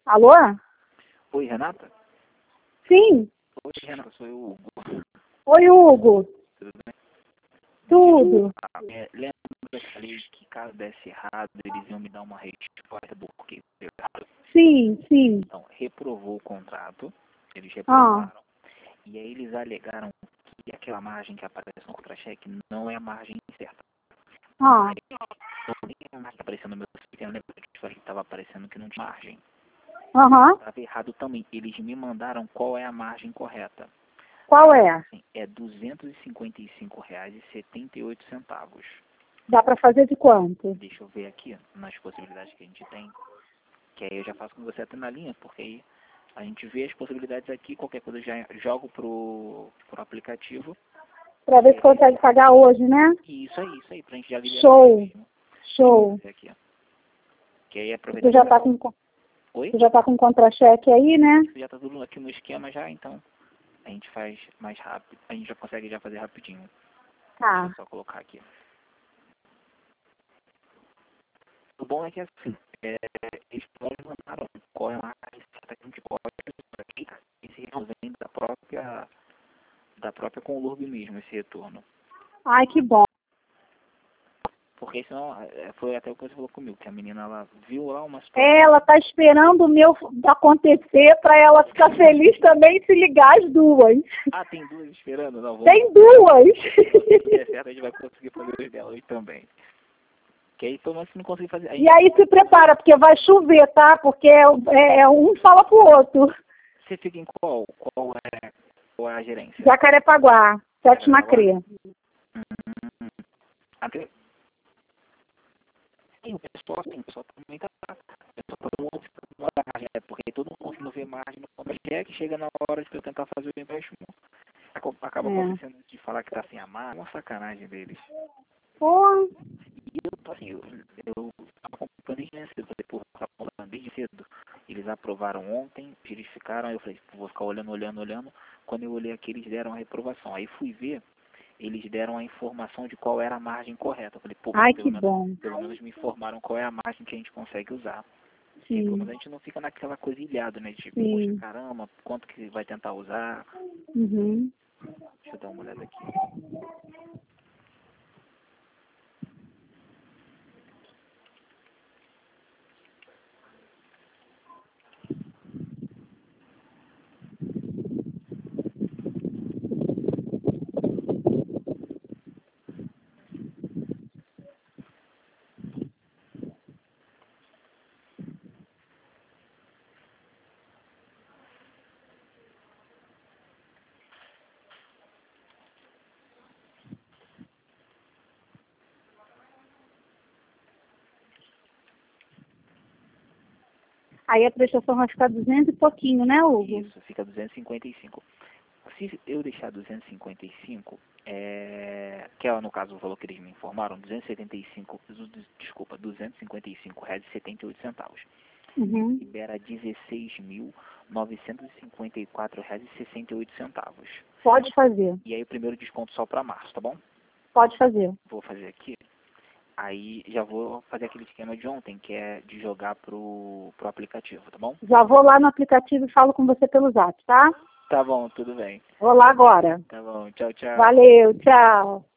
Alô? Oi, Renata? Sim. Oi, Renata, sou eu, Hugo. Oi, Hugo. Tudo bem? Tudo. Lembra que eu falei que caso desse errado, eles iam me dar uma resposta do porquê deu errado? Sim, sim. Então, reprovou o contrato, eles Ah, reprovaram, e aí eles alegaram que aquela margem que aparece no contra-cheque não é a margem certa. ah. Então, nem a margem que apareceu no meu sistema, lembra que eu te falei que estava aparecendo que não tinha margem? Aham. Estava errado também. Eles me mandaram qual é a margem correta. Qual é? Assim, é R$ 255,78. Dá pra fazer de quanto? Deixa eu ver aqui nas possibilidades que a gente tem. Que aí eu já faço com você até na linha, porque aí a gente vê as possibilidades aqui, qualquer coisa eu já jogo pro aplicativo. Pra ver se consegue pagar hoje, né? E isso aí, pra gente já liberar Show. hoje mesmo. Show. Esse aqui, ó. Que aí aproveita Tu já tá com, Oi? tu já tá com contra-cheque aí, né? Isso já tá tudo aqui no esquema já, então a gente faz mais rápido. A gente já consegue já fazer rapidinho. Deixa Tá. eu só colocar aqui. O bom é que assim, eles mandaram qual é a margem certa que a gente pode aqui, esse retorno vem da própria Conlurb mesmo, esse retorno. Ai, que bom. Porque senão, foi até o que você falou comigo, que a menina ela viu lá uma situação. Ela tá esperando o meu acontecer pra ela ficar feliz também e se ligar as duas. Ah, tem duas esperando? Não, vamos. Tem duas. Se der certo, a gente vai conseguir fazer os dela hoje também. Que aí, pelo menos, se não conseguir fazer... E aí se prepara, porque vai chover, tá? Porque um fala pro outro. Você fica em qual? Qual é a gerência? Jacarepaguá, Sétima CRE. Até... Sim, o pessoal também tá... O pessoal tá muito na margem, porque todo mundo conseguindo ver margem no contra-cheque, chega na hora de eu tentar fazer o empréstimo, acaba acontecendo de falar que tá sem a margem, uma sacanagem deles. Pô, E eu, assim, eu tava comprando desde cedo, falei, pô, tava comprando desde cedo. Eles aprovaram ontem, verificaram, aí eu falei, vou ficar olhando. Quando eu olhei aqui, eles deram a reprovação. Aí fui ver, eles deram a informação de qual era a margem correta. Eu falei, pô, ai, que bom. pelo menos me informaram qual é a margem que a gente consegue usar. E aí, pelo Sim. menos a gente não fica naquela coisa ilhada, né? Tipo, poxa, Sim. caramba, quanto que vai tentar usar? Uhum. Deixa eu dar uma olhada aqui. Aí a prestação vai ficar 200 e pouquinho, né, Hugo? Isso, fica 255. Se eu deixar 255, que é no caso o valor que eles me informaram, 275, desculpa, R$ 255,78. Uhum. Libera R$ 16.954,68. Pode fazer. E aí o primeiro desconto só para março, tá bom? Pode fazer. Vou fazer aqui. Aí já vou fazer aquele esquema de ontem, que é de jogar pro aplicativo, tá bom? Já vou lá no aplicativo e falo com você pelo Zap, tá? Tá bom, tudo bem. Vou lá agora. Tá bom, tchau, tchau. Valeu, tchau.